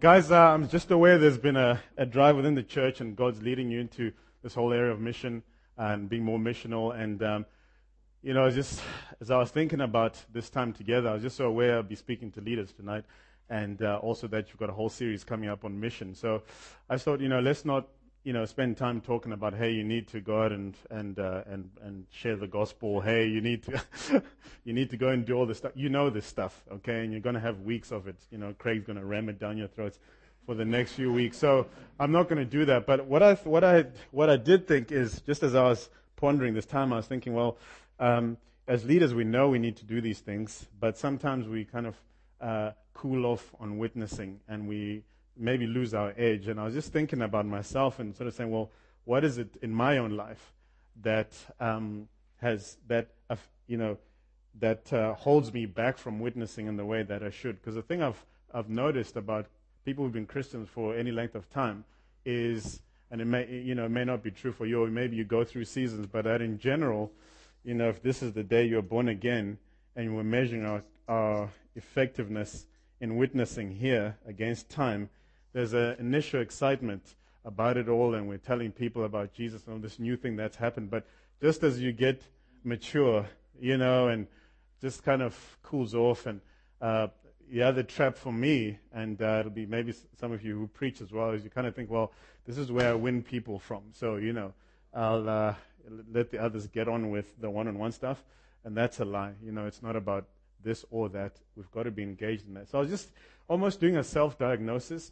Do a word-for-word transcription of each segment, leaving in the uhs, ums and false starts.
guys, uh, I'm just aware there's been a, a drive within the church, and God's leading you into this whole area of mission and being more missional. And, um, you know, just as I was thinking about this time together, I was just so aware I'll be speaking to leaders tonight, and uh, also that you've got a whole series coming up on mission. So I thought, you know, let's not, you know, spend time talking about, hey, you need to go out and and uh, and and share the gospel. Hey, you need to you need to go and do all this stuff. You know this stuff, okay? And you're going to have weeks of it. You know, Craig's going to ram it down your throats for the next few weeks. So I'm not going to do that. But what I what I what I did think is, just as I was pondering this time, I was thinking, well, um, as leaders, we know we need to do these things, but sometimes we kind of uh, cool off on witnessing, and we maybe lose our edge. And I was just thinking about myself and sort of saying, well, what is it in my own life that um, has that uh, you know that uh, holds me back from witnessing in the way that I should? Because the thing I've I've noticed about people who've been Christians for any length of time is, and it may you know it may not be true for you, or maybe you go through seasons, but that in general, you know, if this is the day you're born again, and we're measuring our our effectiveness in witnessing here against time, there's an initial excitement about it all, and we're telling people about Jesus and all this new thing that's happened. But just as you get mature, you know, and just kind of cools off, and uh, the other trap for me, and uh, it'll be maybe some of you who preach as well, is you kind of think, well, this is where I win people from. So, you know, I'll uh, let the others get on with the one-on-one stuff, and that's a lie. You know, it's not about this or that. We've got to be engaged in that. So I was just almost doing a self-diagnosis,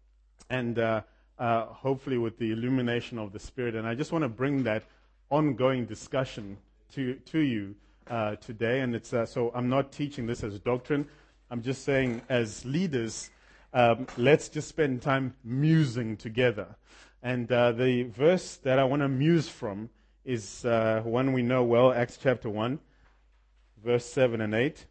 and uh, uh, hopefully with the illumination of the Spirit. And I just want to bring that ongoing discussion to to you uh, today. And it's uh, so I'm not teaching this as doctrine. I'm just saying, as leaders, um, let's just spend time musing together. And uh, the verse that I want to muse from is uh, one we know well, Acts chapter one, verse seven and eight.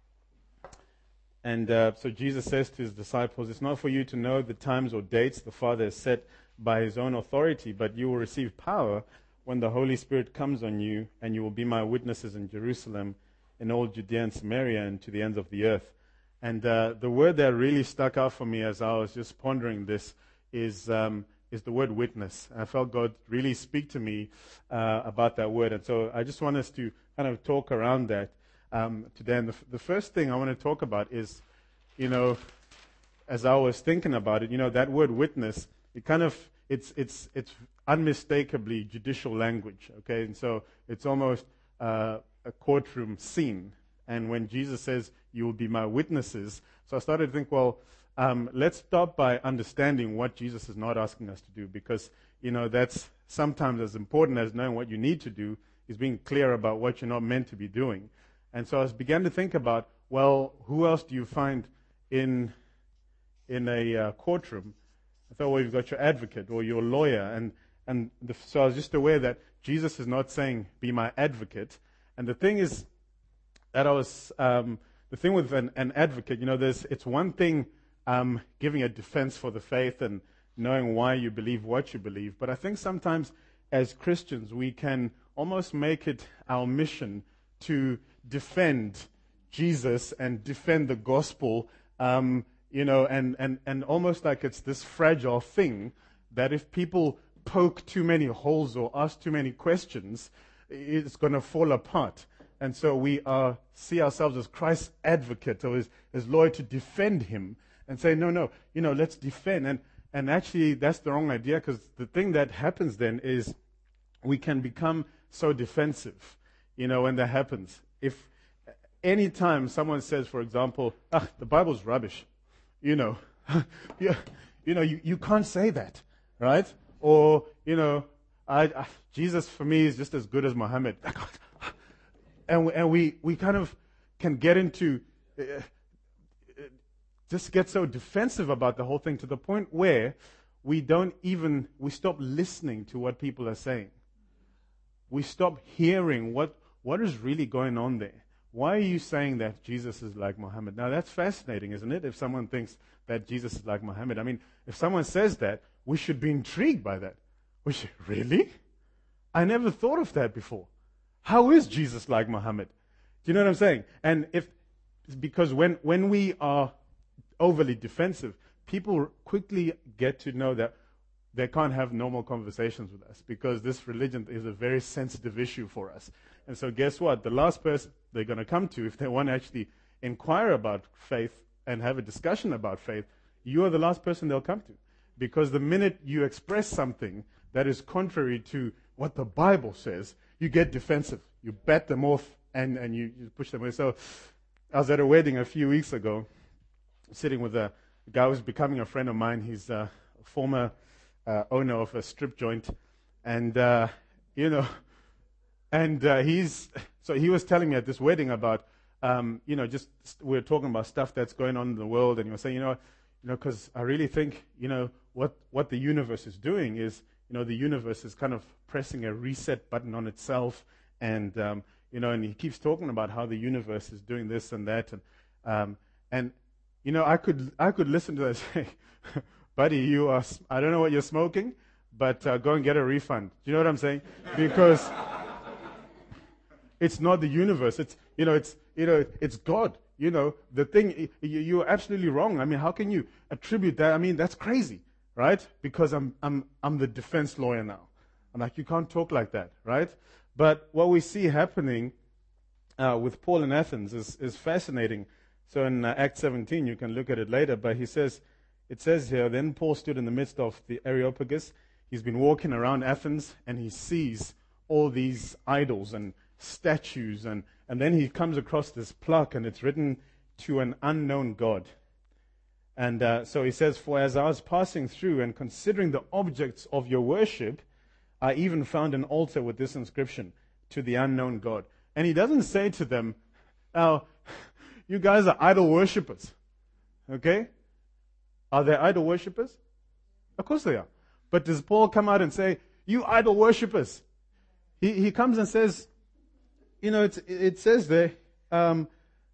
And uh, so Jesus says to his disciples, it's not for you to know the times or dates the Father has set by his own authority, but you will receive power when the Holy Spirit comes on you, and you will be my witnesses in Jerusalem, in all Judea and Samaria, and to the ends of the earth. And uh, the word that really stuck out for me as I was just pondering this is um, is the word witness. I felt God really speak to me uh, about that word. And so I just want us to kind of talk around that Um, today. And the, the first thing I want to talk about is, you know, as I was thinking about it, you know, that word witness, it kind of, it's it's it's unmistakably judicial language, okay? And so it's almost uh, a courtroom scene. And when Jesus says, you will be my witnesses, so I started to think, well, um, let's start by understanding what Jesus is not asking us to do, because, you know, that's sometimes as important as knowing what you need to do is being clear about what you're not meant to be doing. And so I began to think about, well, who else do you find in in a uh, courtroom? I thought, well, you've got your advocate or your lawyer. And, and the, so I was just aware that Jesus is not saying, be my advocate. And the thing is that I was, um, the thing with an, an advocate, you know, there's it's one thing um, giving a defense for the faith and knowing why you believe what you believe. But I think sometimes as Christians, we can almost make it our mission to defend Jesus and defend the gospel, um, you know, and, and, and almost like it's this fragile thing that if people poke too many holes or ask too many questions, it's going to fall apart. And so we are, see ourselves as Christ's advocate or as, as lawyer to defend him and say, no, no, you know, let's defend. And, and actually that's the wrong idea, because the thing that happens then is we can become so defensive, you know, when that happens. If any time someone says, for example, ah, the Bible's rubbish, you know, you, you know, you, you can't say that, right? Or, you know, I, I, Jesus for me is just as good as Muhammad. And we, and we, we kind of can get into, uh, just get so defensive about the whole thing to the point where we don't even, we stop listening to what people are saying. We stop hearing what What is really going on there? Why are you saying that Jesus is like Muhammad? Now, that's fascinating, isn't it? If someone thinks that Jesus is like Muhammad. I mean, if someone says that, we should be intrigued by that. We should, really? I never thought of that before. How is Jesus like Muhammad? Do you know what I'm saying? And if, because when, when we are overly defensive, people quickly get to know that they can't have normal conversations with us because this religion is a very sensitive issue for us. And so guess what? The last person they're going to come to, if they want to actually inquire about faith and have a discussion about faith, you are the last person they'll come to. Because the minute you express something that is contrary to what the Bible says, you get defensive. You bat them off and, and you, you push them away. So I was at a wedding a few weeks ago, sitting with a guy who's becoming a friend of mine. He's a former uh, owner of a strip joint. And, uh, you know, and uh, he's, so he was telling me at this wedding about, um, you know, just we we're talking about stuff that's going on in the world. And he was saying, you know, you know, because I really think, you know, what, what the universe is doing is, you know, the universe is kind of pressing a reset button on itself. And, um, you know, and he keeps talking about how the universe is doing this and that. And, um, and you know, I could I could listen to that and say, buddy, you are, I don't know what you're smoking, but uh, go and get a refund. Do you know what I'm saying? Because it's not the universe. It's, you know, it's, you know, it's God. You know, the thing, you, you're absolutely wrong. I mean, how can you attribute that? I mean, that's crazy, right? Because I'm, I'm, I'm the defense lawyer now. I'm like, you can't talk like that, right? But what we see happening uh, with Paul in Athens is, is fascinating. So in uh, Acts seventeen, you can look at it later, but he says, it says here, then Paul stood in the midst of the Areopagus. He's been walking around Athens, and he sees all these idols and statues, and, and then he comes across this plaque, and it's written, to an unknown God. And uh, so he says, for as I was passing through and considering the objects of your worship, I even found an altar with this inscription, to the unknown God. And he doesn't say to them, oh, you guys are idol worshippers. Okay? Are they idol worshippers? Of course they are. But does Paul come out and say, you idol worshippers? He he comes and says, you know, it's, it says there, um,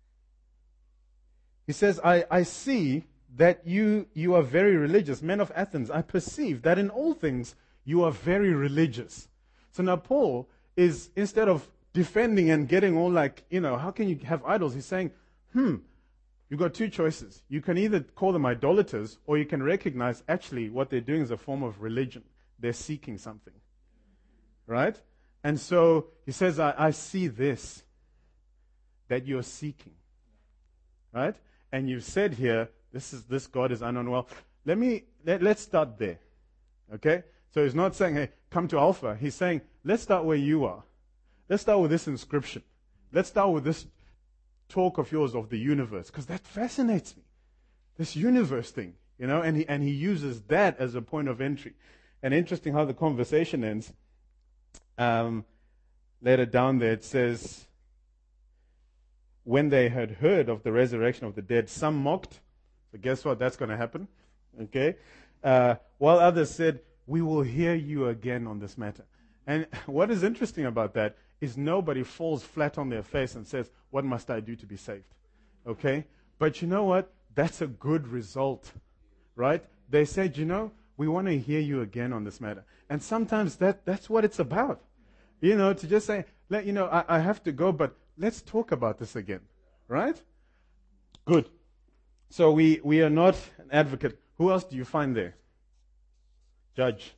he says, I, I see that you you are very religious. Men of Athens, I perceive that in all things you are very religious. So now Paul is, instead of defending and getting all like, you know, how can you have idols? He's saying, hmm, you've got two choices. You can either call them idolaters, or you can recognize actually what they're doing is a form of religion. They're seeking something. Right? And so he says, I, I see this, that you're seeking. Right? And you've said here, this is this God is unknown. Well, let me, let, let's start there. Okay? So he's not saying, hey, come to Alpha. He's saying, let's start where you are. Let's start with this inscription. Let's start with this talk of yours of the universe, because that fascinates me. This universe thing, you know, and he, and he uses that as a point of entry. And interesting how the conversation ends. Um, later down there it says, when they had heard of the resurrection of the dead, some mocked. So guess what? That's going to happen. Okay? Uh, while others said, we will hear you again on this matter. And what is interesting about that is nobody falls flat on their face and says, what must I do to be saved? Okay? But you know what? That's a good result. Right? They said, you know, we want to hear you again on this matter. And sometimes that, that's what it's about. You know, to just say, let you know, I, I have to go, but let's talk about this again. Right? Good. So we, we are not an advocate. Who else do you find there? Judge.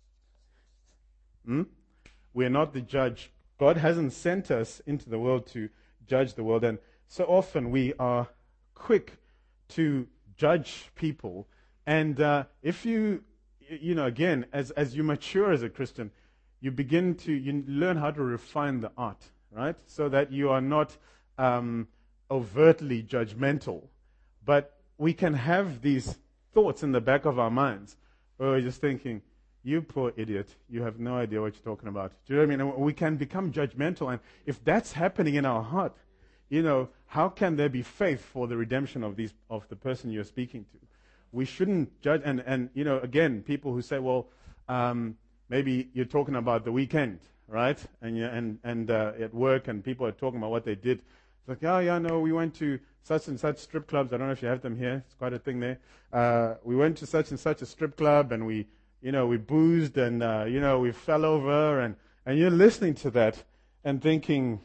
Hmm? We are not the judge. God hasn't sent us into the world to judge the world. And so often we are quick to judge people. And uh, if you, you know, again, as, as you mature as a Christian, you begin to, you learn how to refine the art, right? So that you are not um, overtly judgmental. But we can have these thoughts in the back of our minds where we're just thinking, you poor idiot, you have no idea what you're talking about. Do you know what I mean? And we can become judgmental. And if that's happening in our heart, you know, how can there be faith for the redemption of these of the person you're speaking to? We shouldn't judge. And, and you know, again, people who say, well, um, maybe you're talking about the weekend, right? And you, and, and uh, at work, and people are talking about what they did. It's like, oh, yeah, no, we went to such and such strip clubs. I don't know if you have them here. It's quite a thing there. Uh, we went to such and such a strip club, and we You know, we boozed and, uh, you know, we fell over. And, and you're listening to that and thinking,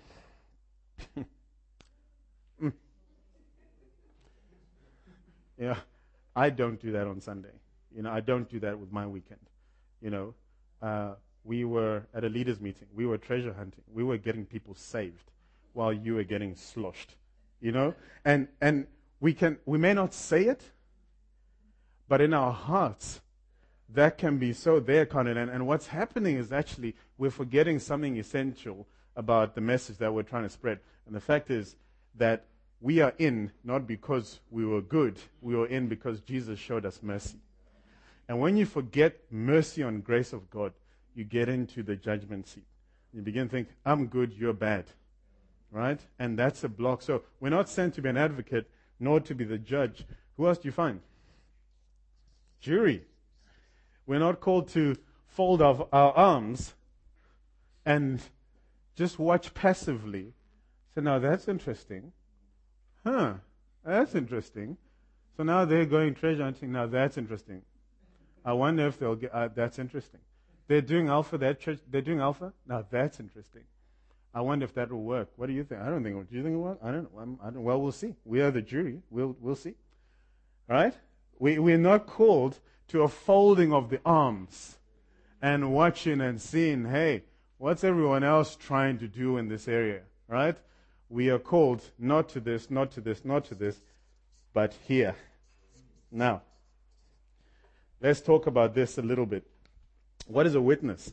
mm. yeah, I don't do that on Sunday. You know, I don't do that with my weekend. You know, uh, we were at a leaders meeting. We were treasure hunting. We were getting people saved while you were getting sloshed. You know, and and we can we may not say it, but in our hearts, that can be so there, Conan. And, and what's happening is actually we're forgetting something essential about the message that we're trying to spread. And the fact is that we are in not because we were good. We were in because Jesus showed us mercy. And when you forget mercy and grace of God, you get into the judgment seat. You begin to think, I'm good, you're bad. Right? And that's a block. So we're not sent to be an advocate, nor to be the judge. Who else do you find? Jury. We're not called to fold our, our arms and just watch passively. So now that's interesting. Huh, that's interesting. So now they're going treasure hunting. Now that's interesting. I wonder if they'll get, uh, that's interesting. They're doing alpha, that church, they're doing alpha. Now that's interesting. I wonder if that will work. What do you think? I don't think it will. Do you think it will work? I don't know. I don't, well, we'll see. We are the jury. We'll, we'll see. All right? We, we're not called to a folding of the arms and watching and seeing, hey, what's everyone else trying to do in this area? Right? We are called not to this, not to this, not to this, but here. Now, let's talk about this a little bit. What is a witness?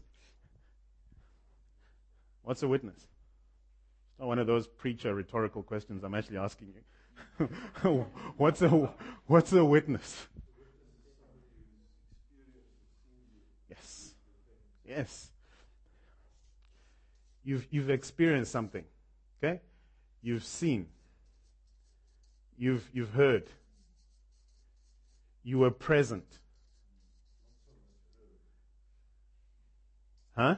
What's a witness? It's not one of those preacher rhetorical questions I'm actually asking you. what's a what's a witness? Yes. Yes. You've you've experienced something. Okay? You've seen. You've you've heard. You were present. Huh?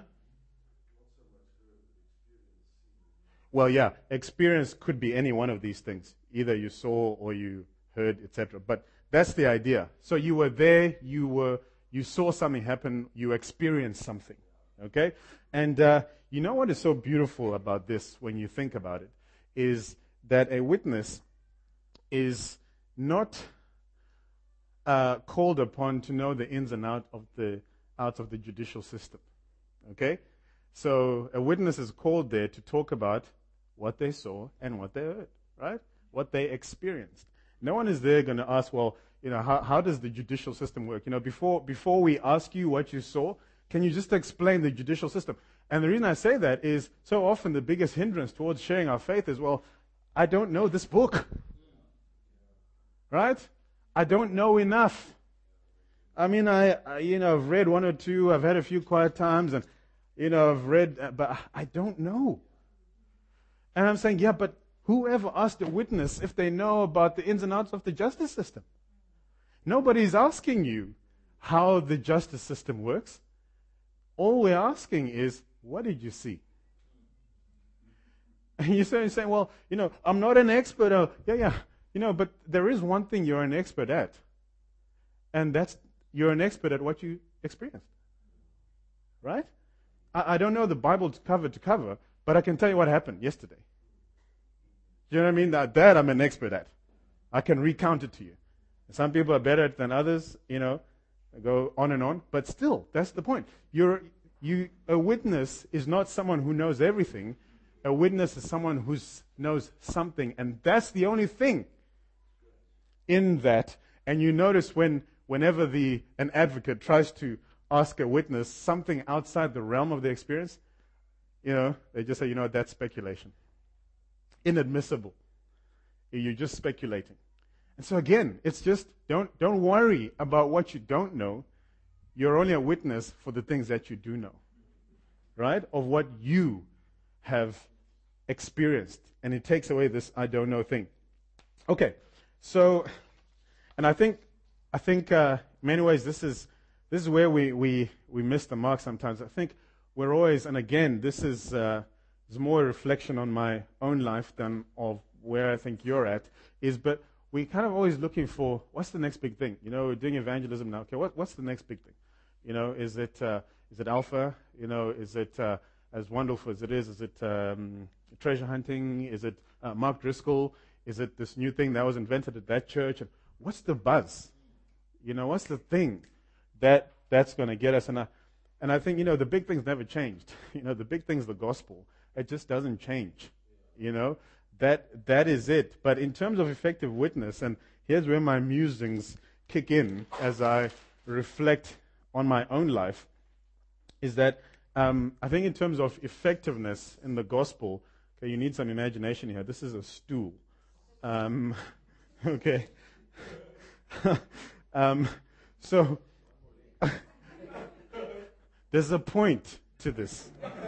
Well, yeah, experience could be any one of these things. Either you saw or you heard, et cetera. But that's the idea. So you were there, you were, you saw something happen, you experienced something. Okay? And uh, you know what is so beautiful about this when you think about it? Is that a witness is not uh, called upon to know the ins and outs of the out of the judicial system. Okay? So a witness is called there to talk about what they saw and what they heard, right? What they experienced. No one is there going to ask, well, you know, how, how does the judicial system work? You know, before before we ask you what you saw, can you just explain the judicial system? And the reason I say that is so often the biggest hindrance towards sharing our faith is, well, I don't know this book. Right? I don't know enough. I mean, I, I you know, I've read one or two, I've had a few quiet times, and you know, I've read, uh, but I don't know. And I'm saying, yeah, but whoever asked a witness if they know about the ins and outs of the justice system? Nobody's asking you how the justice system works. All we're asking is, what did you see? And you're saying, saying, well, you know, I'm not an expert. Uh, yeah, yeah. You know, but there is one thing you're an expert at. And that's, you're an expert at what you experienced. Right? I don't know the Bible cover to cover, but I can tell you what happened yesterday. Do you know what I mean? That, that I'm an expert at. I can recount it to you. Some people are better at it than others, you know, go on and on. But still, that's the point. You're, you, a witness is not someone who knows everything. A witness is someone who knows something. And that's the only thing in that. And you notice when, whenever the an advocate tries to ask a witness something outside the realm of the experience, you know, they just say, you know, that's speculation. Inadmissible. You're just speculating. And so again, it's just, don't don't worry about what you don't know. You're only a witness for the things that you do know. Right? Of what you have experienced. And it takes away this I don't know thing. Okay. So, and I think, I think uh, in many ways this is This is where we, we, we miss the mark sometimes. I think we're always, and again, this is, uh, is more a reflection on my own life than of where I think you're at, is but we kind of always looking for, what's the next big thing? You know, we're doing evangelism now. Okay, what, what's the next big thing? You know, is it uh, is it Alpha? You know, is it uh, as wonderful as it is? Is it um, treasure hunting? Is it uh, Mark Driscoll? Is it this new thing that was invented at that church? And what's the buzz? You know, what's the thing that that's going to get us? And I, and I think, you know, the big things never changed. You know, the big thing's the gospel. It just doesn't change. You know, that that is it. But in terms of effective witness, and here's where my musings kick in as I reflect on my own life, is that um, I think in terms of effectiveness in the gospel, okay, you need some imagination here. This is a stool. Um, okay. um, so there's a point to this.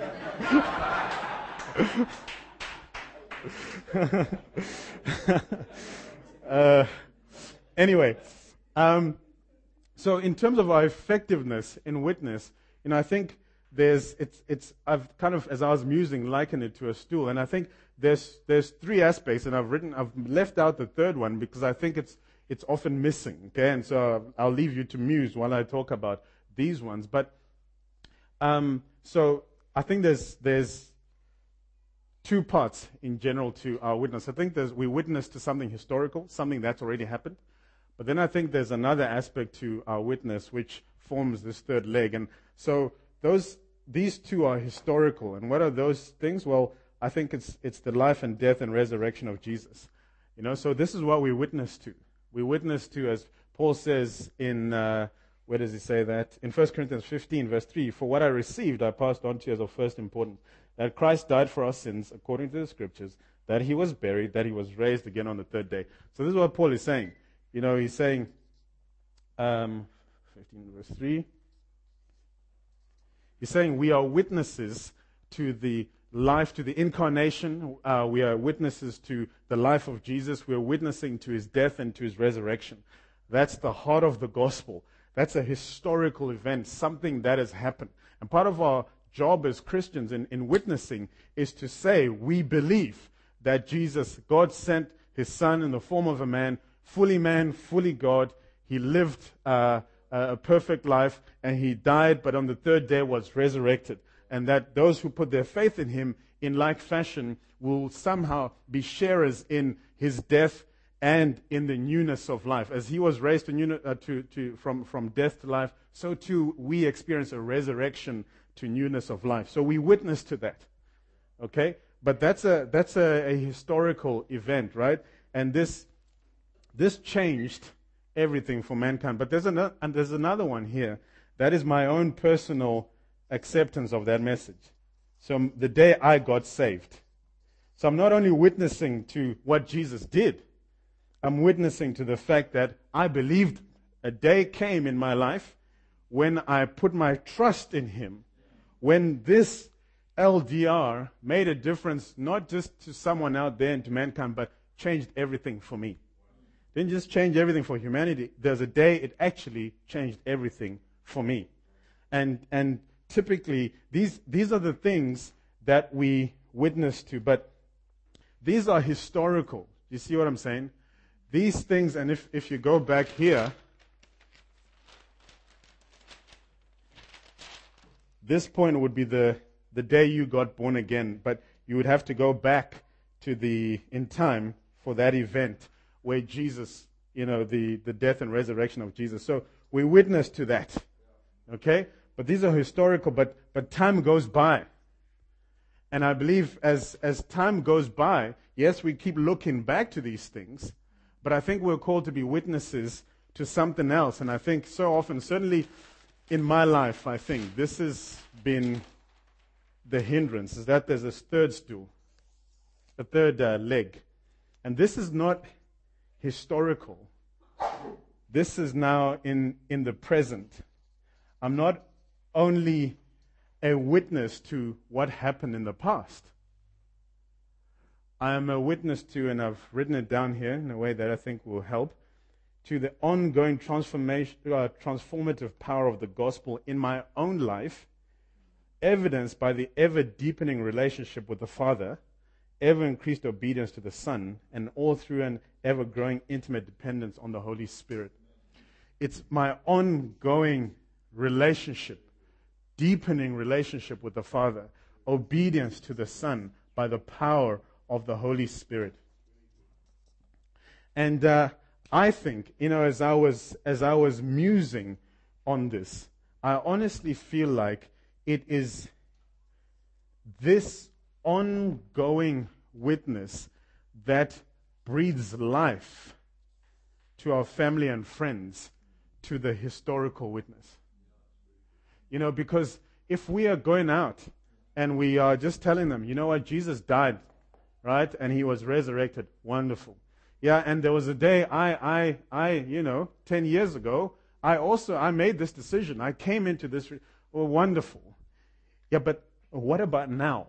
uh, anyway, um, so in terms of our effectiveness in witness, you know, I think there's it's it's I've kind of, as I was musing, likened it to a stool, and I think there's there's three aspects, and I've written I've left out the third one because I think it's it's often missing. Okay, and so I'll leave you to muse while I talk about these ones. But um, so I think there's there's two parts in general to our witness. I think there's we witness to something historical, something that's already happened. But then I think there's another aspect to our witness which forms this third leg. And so those these two are historical. And what are those things? Well, I think it's it's the life and death and resurrection of Jesus. You know, so this is what we witness to. We witness to, as Paul says in uh, where does he say that? In First Corinthians fifteen, verse three, for what I received I passed on to you as of first importance, that Christ died for our sins according to the Scriptures, that he was buried, that he was raised again on the third day. So this is what Paul is saying. You know, he's saying, um, fifteen verse three, he's saying we are witnesses to the life, to the incarnation. Uh, we are witnesses to the life of Jesus. We are witnessing to his death and to his resurrection. That's the heart of the gospel. That's a historical event, something that has happened. And part of our job as Christians in, in witnessing is to say we believe that Jesus, God sent his Son in the form of a man, fully man, fully God. He lived uh, a perfect life, and he died, but on the third day was resurrected. And that those who put their faith in him in like fashion will somehow be sharers in his death and in the newness of life. As he was raised to, newness, uh, to, to, from, from death to life, so too we experience a resurrection to newness of life. So we witness to that. Okay? But that's a that's a, a historical event, right? And this this changed everything for mankind. But there's another and there's another one here. That is my own personal acceptance of that message. So the day I got saved. So I'm not only witnessing to what Jesus did, I'm witnessing to the fact that I believed a day came in my life when I put my trust in him, when this L D R made a difference not just to someone out there and to mankind, but changed everything for me. Didn't just change everything for humanity. There's a day it actually changed everything for me. And and typically, these these are the things that we witness to, but these are historical. You see what I'm saying? These things, and if, if you go back here, this point would be the, the day you got born again, but you would have to go back to the, in time, for that event where Jesus, you know, the, the death and resurrection of Jesus. So we witness to that. Okay? But these are historical, but, but time goes by. And I believe as, as time goes by, yes, we keep looking back to these things, but I think we're called to be witnesses to something else. And I think so often, certainly in my life, I think this has been the hindrance, is that there's a third stool, a third uh, leg. And this is not historical. This is now in, in the present. I'm not only a witness to what happened in the past. I am a witness to, and I've written it down here in a way that I think will help, to the ongoing transformation, uh, transformative power of the gospel in my own life, evidenced by the ever-deepening relationship with the Father, ever-increased obedience to the Son, and all through an ever-growing intimate dependence on the Holy Spirit. It's my ongoing relationship, deepening relationship with the Father, obedience to the Son by the power of the Holy Spirit. And uh, I think, you know, as I was as I was musing on this, I honestly feel like it is this ongoing witness that breathes life to our family and friends, to the historical witness. You know, because if we are going out and we are just telling them, you know what, Jesus died, right? And he was resurrected. Wonderful. Yeah, and there was a day I, I, I, you know, ten years ago, I also, I made this decision. I came into this, re- oh, wonderful. Yeah, but what about now?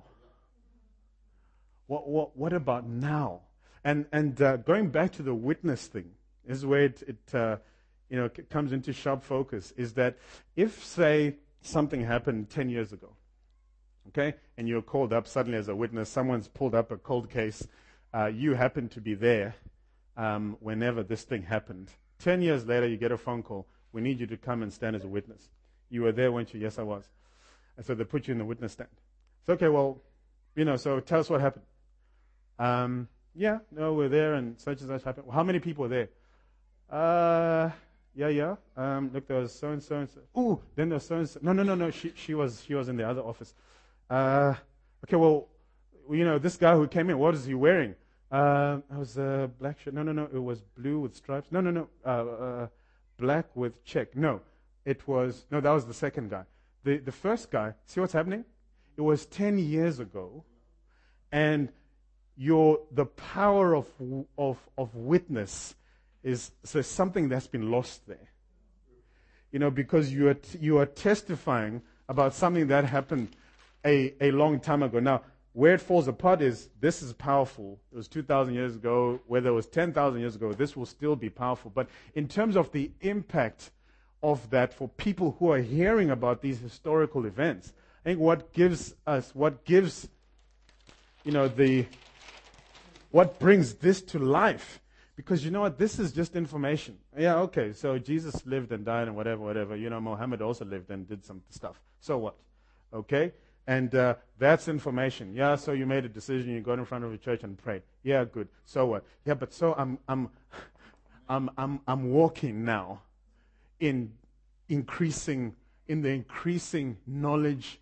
What, what, what about now? And, and uh, going back to the witness thing, is where it, it uh, you know, c- comes into sharp focus, is that if, say, something happened ten years ago, okay, and you're called up suddenly as a witness, someone's pulled up a cold case, uh, you happen to be there um, whenever this thing happened. Ten years later, you get a phone call, we need you to come and stand as a witness. You were there, weren't you? Yes, I was. And so they put you in the witness stand. It's okay, well, you know, so tell us what happened. Um, yeah, no, we're there and such and such happened. Well, how many people were there? Uh, yeah, yeah. Um, look, there was so and so and so. Ooh, then there was so and so. No, no, no, no. She, she was, she was in the other office. Uh, okay, well, you know, this guy who came in, what is he wearing? Uh, it was a black shirt. No, no, no. It was blue with stripes. No, no, no. Uh, uh, black with check. No, it was, no, that was the second guy. The, the first guy, see what's happening? It was ten years ago, and your, the power of, of, of witness is so something that's been lost there. You know, because you are, t- you are testifying about something that happened a, a long time ago. Now, where it falls apart is, this is powerful. It was two thousand years ago. Whether it was ten thousand years ago, this will still be powerful. But in terms of the impact of that for people who are hearing about these historical events, I think what gives us, what gives, you know, the, what brings this to life, because you know what, this is just information. Yeah, okay, so Jesus lived and died and whatever, whatever. You know, Muhammad also lived and did some stuff. So what? Okay? And uh, that's information. Yeah, so you made a decision, you got in front of a church and prayed. Yeah, good. So what? Yeah, but so I'm I'm I'm I'm I'm walking now in increasing in the increasing knowledge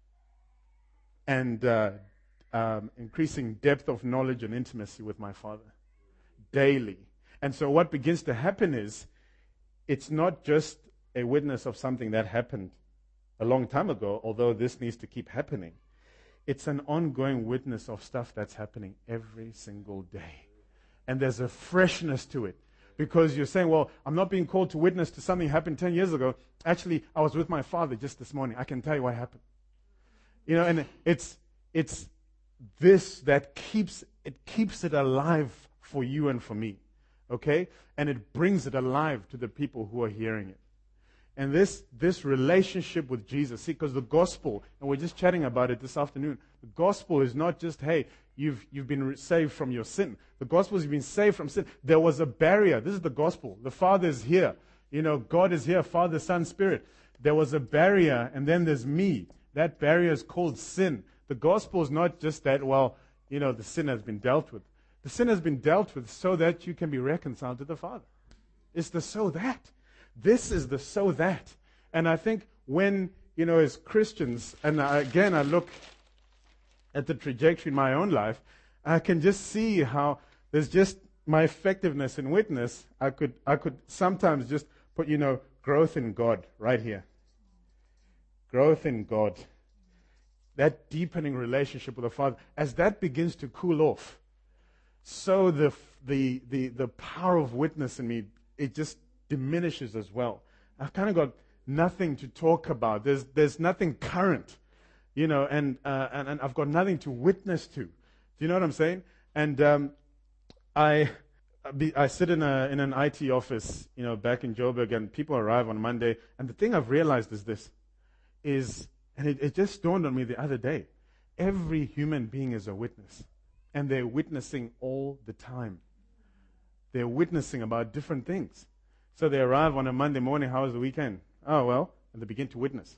and uh, um, increasing depth of knowledge and intimacy with my Father daily. And so what begins to happen is, it's not just a witness of something that happened a long time ago, although this needs to keep happening. It's an ongoing witness of stuff that's happening every single day. And there's a freshness to it. Because you're saying, well, I'm not being called to witness to something happened ten years ago. Actually, I was with my father just this morning. I can tell you what happened. You know, and it's it's this that keeps it keeps it alive for you and for me. Okay? And it brings it alive to the people who are hearing it. And this this relationship with Jesus, see, because the gospel, and we're just chatting about it this afternoon, the gospel is not just, hey, you've you've been saved from your sin. The gospel is you've been saved from sin. There was a barrier. This is the gospel. The Father is here. You know, God is here, Father, Son, Spirit. There was a barrier, and then there's me. That barrier is called sin. The gospel is not just that, well, you know, the sin has been dealt with. The sin has been dealt with so that you can be reconciled to the Father. It's the so that. This is the so that. And I think when, you know, as Christians, and I, again, I look at the trajectory in my own life, I can just see how there's just my effectiveness in witness. I could, I could sometimes just put, you know, growth in God right here. Growth in God. That deepening relationship with the Father. As that begins to cool off, so the the the the power of witness in me, it just diminishes as well. I've kind of got nothing to talk about. There's there's nothing current, you know, and uh, and, and I've got nothing to witness to. Do you know what I'm saying? And um, I I sit in a in an I T office, you know, back in Joburg, and people arrive on Monday. And the thing I've realized is this, is, and it, it just dawned on me the other day, every human being is a witness, and they're witnessing all the time. They're witnessing about different things. So they arrive on a Monday morning, how was the weekend? Oh, well, and they begin to witness.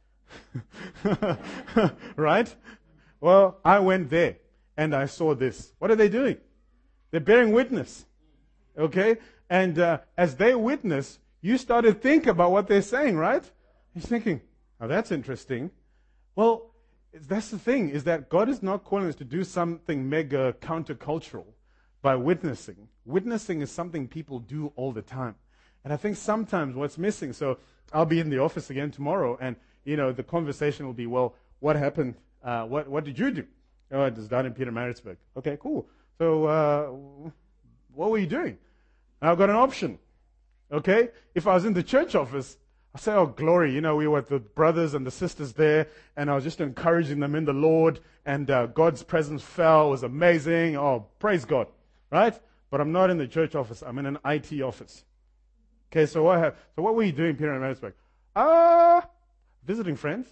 Right? Well, I went there, and I saw this. What are they doing? They're bearing witness. Okay? And uh, as they witness, you start to think about what they're saying, right? He's thinking, oh, that's interesting. Well, that's the thing, is that God is not calling us to do something mega countercultural by witnessing. Witnessing is something people do all the time. And I think sometimes what's missing, so I'll be in the office again tomorrow, and, you know, the conversation will be, well, what happened? Uh, what what did you do? Oh, it was down in Pietermaritzburg. Okay, cool. So uh, what were you doing? I've got an option. Okay? If I was in the church office, I say, oh, glory, you know, we were with the brothers and the sisters there, and I was just encouraging them in the Lord, and uh, God's presence fell. It was amazing. Oh, praise God. Right? But I'm not in the church office. I'm in an I T office. Okay, so what have, so what were you doing, Peter and Maritzburg? Ah, uh, visiting friends.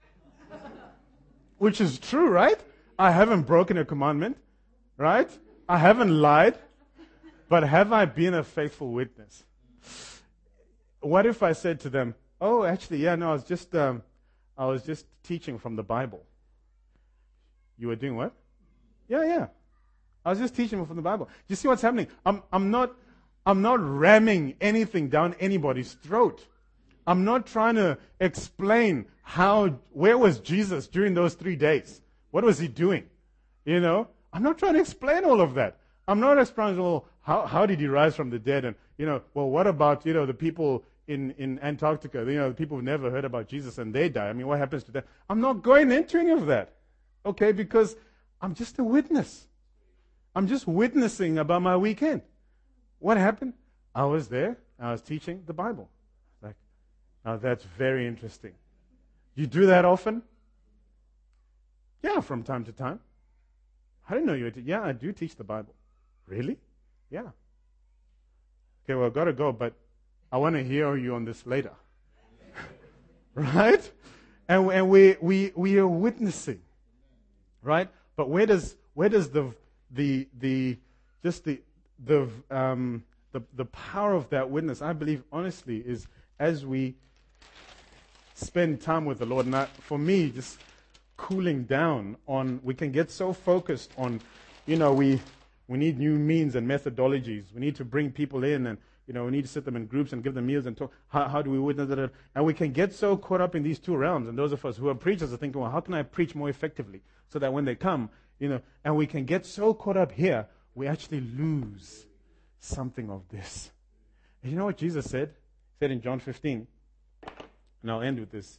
Which is true, right? I haven't broken a commandment, right? I haven't lied. But have I been a faithful witness? What if I said to them, oh, actually, yeah, no, I was just, um, I was just teaching from the Bible. You were doing what? Yeah, yeah. I was just teaching from the Bible. You see what's happening? I'm, I'm not, I'm not ramming anything down anybody's throat. I'm not trying to explain how, where was Jesus during those three days? What was he doing? You know? I'm not trying to explain all of that. I'm not explaining, well, how, how did he rise from the dead? And, you know, well, what about, you know, the people in, in Antarctica, you know, the people who never heard about Jesus and they die? I mean, what happens to them? I'm not going into any of that, okay, because I'm just a witness. I'm just witnessing about my weekend. What happened? I was there. I was teaching the Bible. Like, now that's very interesting. You do that often? Yeah, from time to time. I didn't know you did. Yeah, I do teach the Bible. Really? Yeah. Okay, well, I've got to go, but I want to hear you on this later. Right? And, and we, we, we are witnessing. Right? But where does, where does the, the, the, just the, the, um, the, the power of that witness, I believe, honestly, is as we spend time with the Lord. And I, for me, just cooling down on, we can get so focused on, you know, we, we need new means and methodologies. We need to bring people in and, you know, we need to sit them in groups and give them meals and talk. How, how do we witness that? And we can get so caught up in these two realms. And those of us who are preachers are thinking, well, how can I preach more effectively so that when they come, you know, and we can get so caught up here, we actually lose something of this. And you know what Jesus said? He said in John fifteen, and I'll end with this.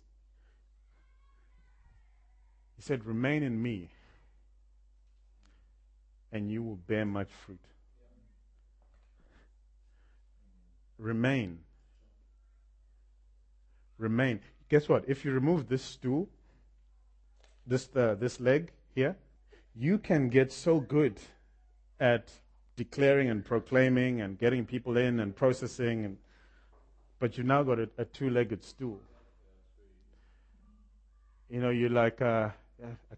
He said, remain in me, and you will bear much fruit. Remain. Remain. Guess what? If you remove this stool, this uh, this leg here, you can get so good at declaring and proclaiming and getting people in and processing, and but you now got a, a two-legged stool. You know, you're like, uh, uh,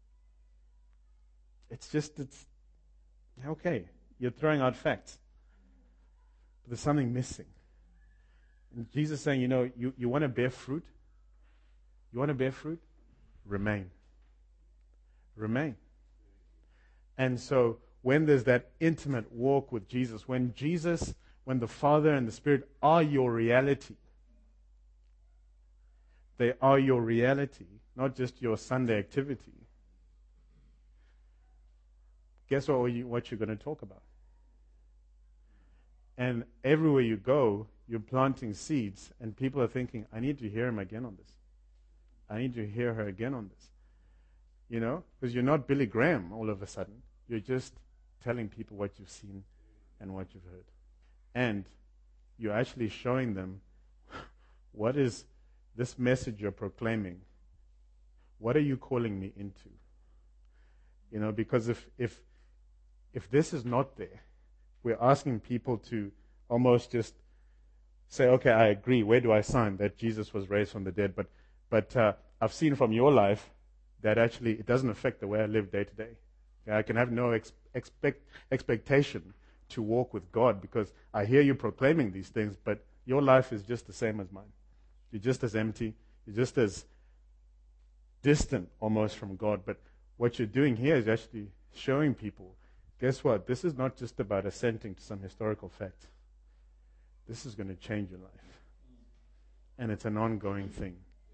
it's just, it's, okay, you're throwing out facts. But there's something missing. And Jesus is saying, you know, you, you want to bear fruit? You want to bear fruit? Remain. Remain. And so, when there's that intimate walk with Jesus, when Jesus, when the Father and the Spirit are your reality, they are your reality, not just your Sunday activity. Guess what, you, what you're going to talk about? And everywhere you go, you're planting seeds, and people are thinking, I need to hear him again on this. I need to hear her again on this. You know, because you're not Billy Graham all of a sudden. You're just telling people what you've seen and what you've heard. And you're actually showing them what is this message you're proclaiming. What are you calling me into? You know, because if if if this is not there, we're asking people to almost just say, okay, I agree. Where do I sign that Jesus was raised from the dead? But but uh, I've seen from your life that actually it doesn't affect the way I live day to day. I can have no ex- expect expectation to walk with God because I hear you proclaiming these things, but your life is just the same as mine. You're just as empty. You're just as distant almost from God. But what you're doing here is actually showing people, guess what? This is not just about assenting to some historical fact. this is going to change your life. And it's an ongoing thing.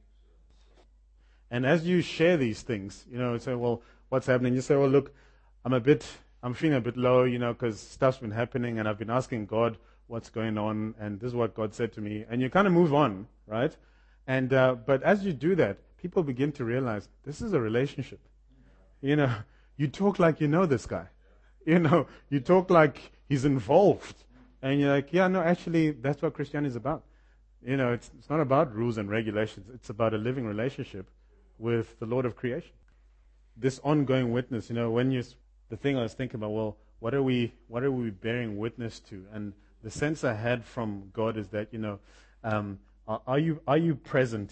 And as you share these things, you know, say, well, what's happening? You say, well, look, I'm a bit, I'm feeling a bit low, you know, because stuff's been happening and I've been asking God what's going on, and this is what God said to me. And you kind of move on, right? And uh, but as you do that, people begin to realize this is a relationship. You know, you talk like you know this guy. You know, you talk like he's involved. And you're like, yeah, no, actually, that's what Christianity is about. You know, it's, it's not about rules and regulations. It's about a living relationship with the Lord of creation. This ongoing witness, you know, when you, the thing I was thinking about, well, what are we, what are we bearing witness to? And the sense I had from God is that, you know, um, are, are you, are you present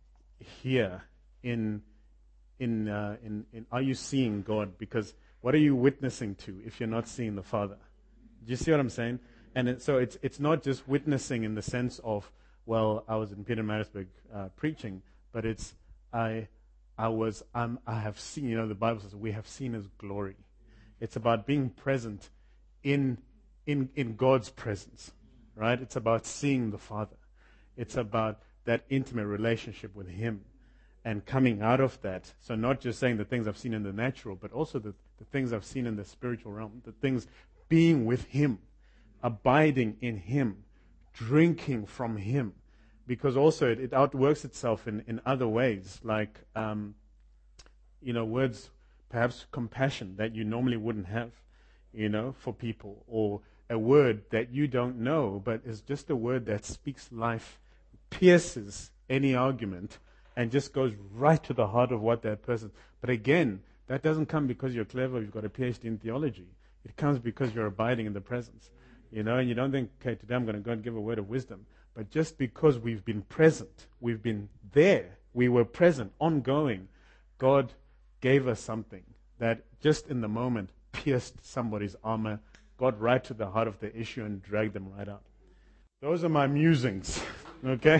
here in, in, uh, in, in, are you seeing God? Because what are you witnessing to if you're not seeing the Father? Do you see what I'm saying? And it, so it's, it's not just witnessing in the sense of, well, I was in Pietermaritzburg uh, preaching, but it's, I, I was, um, I have seen, you know, the Bible says we have seen His glory. It's about being present in, in, in God's presence, right? It's about seeing the Father. It's about that intimate relationship with Him and coming out of that. So not just saying the things I've seen in the natural, but also the, the things I've seen in the spiritual realm, the things being with Him, abiding in Him, drinking from Him, because also it, it outworks itself in, in other ways, like, um, you know, words, perhaps compassion that you normally wouldn't have, you know, for people, or a word that you don't know, but is just a word that speaks life, pierces any argument, and just goes right to the heart of what that person. But again, that doesn't come because you're clever, you've got a P H D in theology. It comes because you're abiding in the presence. You know, and you don't think, okay, today I'm going to go and give a word of wisdom. But just because we've been present, we've been there, we were present, ongoing, God gave us something that just in the moment pierced somebody's armor, got right to the heart of the issue and dragged them right out. Those are my musings, okay?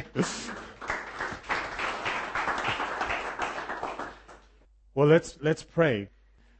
Well, let's let's pray.